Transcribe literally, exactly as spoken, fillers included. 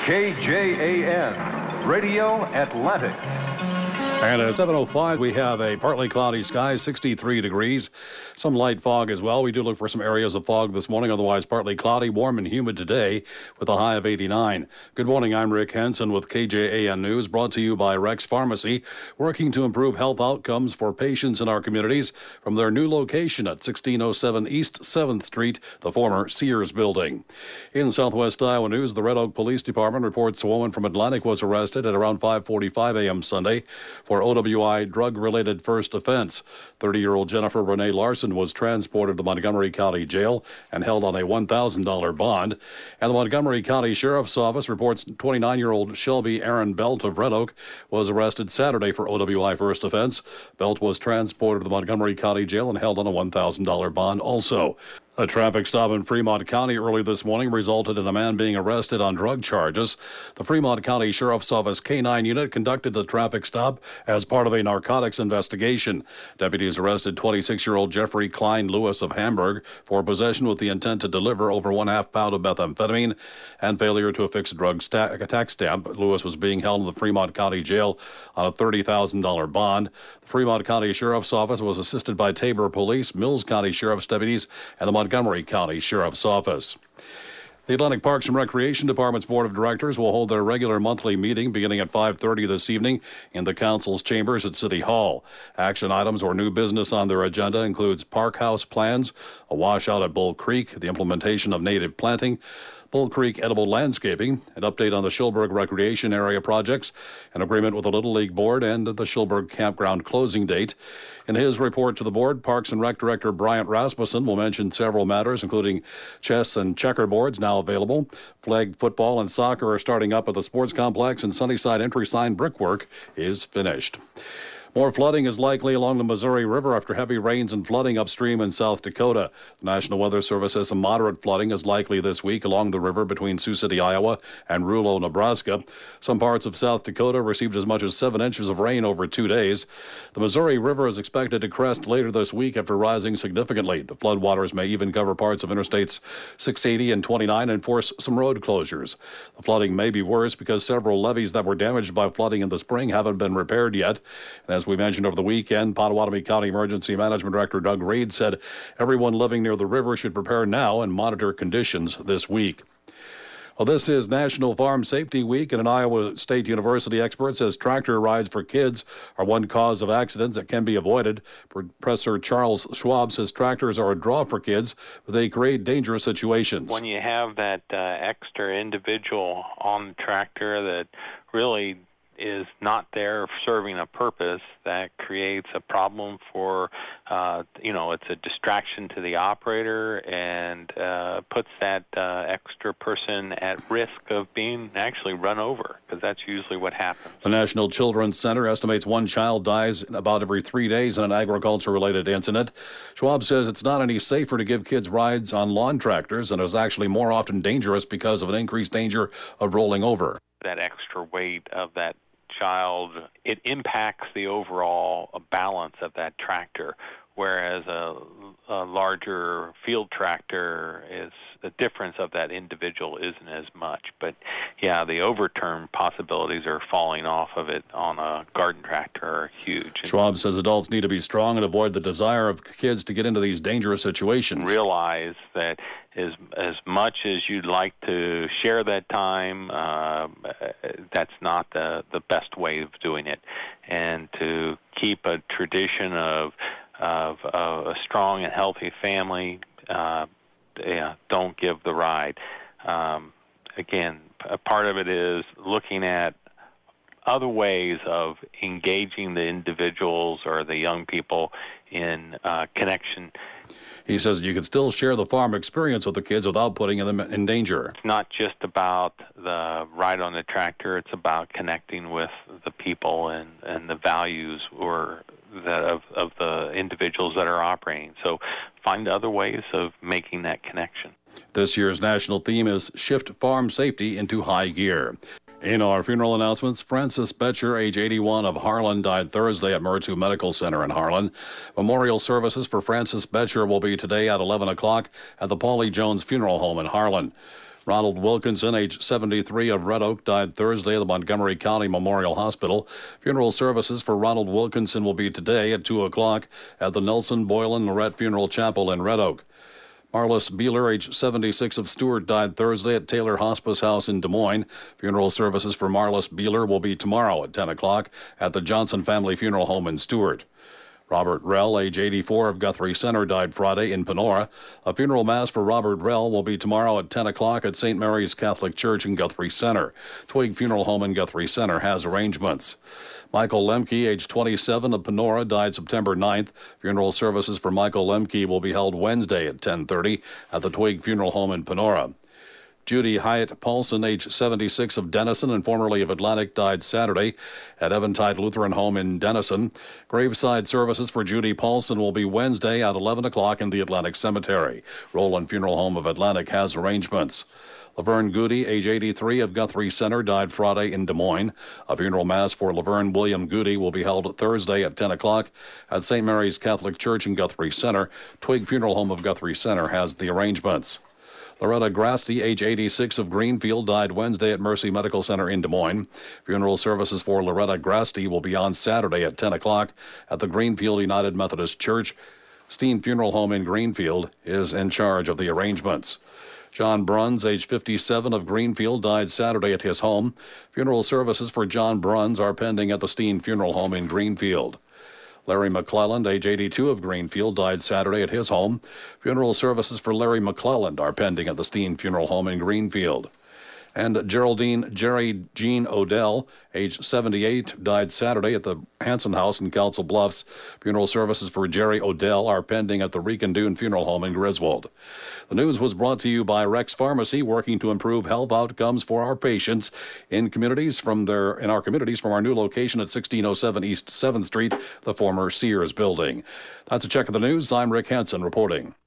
K J A N, Radio Atlantic. And at seven oh five, we have a partly cloudy sky, sixty-three degrees. Some light fog as well. We do look for some areas of fog this morning, otherwise partly cloudy, warm and humid today with a high of eighty-nine. Good morning, I'm Rick Henson with K J A N News, brought to you by Rex Pharmacy, working to improve health outcomes for patients in our communities from their new location at sixteen oh seven East seventh Street, the former Sears building. In Southwest Iowa news, the Red Oak Police Department reports a woman from Atlantic was arrested at around five forty-five a.m. Sunday for O W I drug-related first offense. thirty-year-old Jennifer Renee Larson was transported to Montgomery County Jail and held on a one thousand dollars bond. And the Montgomery County Sheriff's Office reports twenty-nine-year-old Shelby Aaron Belt of Red Oak was arrested Saturday for O W I first offense. Belt was transported to the Montgomery County Jail and held on a one thousand dollars bond also. A traffic stop in Fremont County early this morning resulted in a man being arrested on drug charges. The Fremont County Sheriff's Office K nine unit conducted the traffic stop as part of a narcotics investigation. Deputies arrested twenty-six-year-old Jeffrey Klein Lewis of Hamburg for possession with the intent to deliver over one half pound of methamphetamine and failure to affix a drug sta- tax stamp. Lewis was being held in the Fremont County Jail on a thirty thousand dollars bond. The Fremont County Sheriff's Office was assisted by Tabor Police, Mills County Sheriff's deputies, and the Montgomery County Sheriff's Office. The Atlantic Parks and Recreation Department's Board of Directors will hold their regular monthly meeting beginning at five thirty this evening in the Council's chambers at City Hall. Action items or new business on their agenda includes park house plans, a washout at Bull Creek, the implementation of native planting, Bull Creek edible landscaping, an update on the Shilberg Recreation Area projects, an agreement with the Little League Board, and the Shilberg Campground closing date. In his report to the board, Parks and Rec Director Bryant Rasmussen will mention several matters, including chess and checkerboards now available. Flag football and soccer are starting up at the sports complex, and Sunnyside entry sign brickwork is finished. More flooding is likely along the Missouri River after heavy rains and flooding upstream in South Dakota. The National Weather Service says some moderate flooding is likely this week along the river between Sioux City, Iowa, and Rulo, Nebraska. Some parts of South Dakota received as much as seven inches of rain over two days. The Missouri River is expected to crest later this week after rising significantly. The floodwaters may even cover parts of Interstates six eighty and twenty-nine and force some road closures. The flooding may be worse because several levees that were damaged by flooding in the spring haven't been repaired yet. And as we mentioned over the weekend, Pottawatomie County Emergency Management Director Doug Reed said everyone living near the river should prepare now and monitor conditions this week. Well, this is National Farm Safety Week, and an Iowa State University expert says tractor rides for kids are one cause of accidents that can be avoided. Professor Charles Schwab says tractors are a draw for kids, but they create dangerous situations. When you have that uh, extra individual on the tractor that really is not there serving a purpose, that creates a problem for, uh, you know, it's a distraction to the operator and uh, puts that uh, extra person at risk of being actually run over, because that's usually what happens. The National Children's Center estimates one child dies about every three days in an agriculture-related incident. Schwab says it's not any safer to give kids rides on lawn tractors and is actually more often dangerous because of an increased danger of rolling over. That extra weight of that child, it impacts the overall balance of that tractor, whereas a, a larger field tractor is the difference of that individual isn't as much. But yeah, the overturn possibilities are falling off of it on a garden tractor are huge. Schwab says adults need to be strong and avoid the desire of kids to get into these dangerous situations. Realize that as as much as you'd like to share that time, uh, that's not the the best way of doing it, and to keep a tradition of of, of a strong and healthy family. Uh, yeah, don't give the ride. Um, again, a part of it is looking at other ways of engaging the individuals or the young people in uh, connection. He says you can still share the farm experience with the kids without putting them in danger. It's not just about the ride on the tractor. It's about connecting with the people and, and the values or that of, of the individuals that are operating. So find other ways of making that connection. This year's national theme is Shift Farm Safety into High Gear. In our funeral announcements, Francis Betcher, age eighty-one, of Harlan, died Thursday at Mertzu Medical Center in Harlan. Memorial services for Francis Betcher will be today at eleven o'clock at the Paulie Jones Funeral Home in Harlan. Ronald Wilkinson, age seventy-three, of Red Oak, died Thursday at the Montgomery County Memorial Hospital. Funeral services for Ronald Wilkinson will be today at two o'clock at the Nelson Boylan Lorette Funeral Chapel in Red Oak. Marlis Beeler, age seventy-six, of Stewart, died Thursday at Taylor Hospice House in Des Moines. Funeral services for Marlis Beeler will be tomorrow at ten o'clock at the Johnson Family Funeral Home in Stewart. Robert Rell, age eighty-four, of Guthrie Center, died Friday in Panora. A funeral mass for Robert Rell will be tomorrow at ten o'clock at Saint Mary's Catholic Church in Guthrie Center. Twig Funeral Home in Guthrie Center has arrangements. Michael Lemke, age twenty-seven, of Panora, died September ninth. Funeral services for Michael Lemke will be held Wednesday at ten thirty at the Twig Funeral Home in Panora. Judy Hyatt Paulson, age seventy-six, of Denison and formerly of Atlantic, died Saturday at Eventide Lutheran Home in Denison. Graveside services for Judy Paulson will be Wednesday at eleven o'clock in the Atlantic Cemetery. Roland Funeral Home of Atlantic has arrangements. Laverne Goody, age eighty-three, of Guthrie Center, died Friday in Des Moines. A funeral mass for Laverne William Goody will be held Thursday at ten o'clock at Saint Mary's Catholic Church in Guthrie Center. Twig Funeral Home of Guthrie Center has the arrangements. Loretta Grasty, age eighty-six, of Greenfield, died Wednesday at Mercy Medical Center in Des Moines. Funeral services for Loretta Grasty will be on Saturday at ten o'clock at the Greenfield United Methodist Church. Steen Funeral Home in Greenfield is in charge of the arrangements. John Bruns, age fifty-seven, of Greenfield, died Saturday at his home. Funeral services for John Bruns are pending at the Steen Funeral Home in Greenfield. Larry McClelland, age eighty-two, of Greenfield, died Saturday at his home. Funeral services for Larry McClelland are pending at the Steen Funeral Home in Greenfield. And Geraldine Jerry Jean Odell, age seventy-eight, died Saturday at the Hanson House in Council Bluffs. Funeral services for Jerry Odell are pending at the Recondoon Funeral Home in Griswold. The news was brought to you by Rex Pharmacy, working to improve health outcomes for our patients in communities from their in our communities from our new location at sixteen oh seven East seventh Street, the former Sears building. That's a check of the news. I'm Rick Hansen reporting.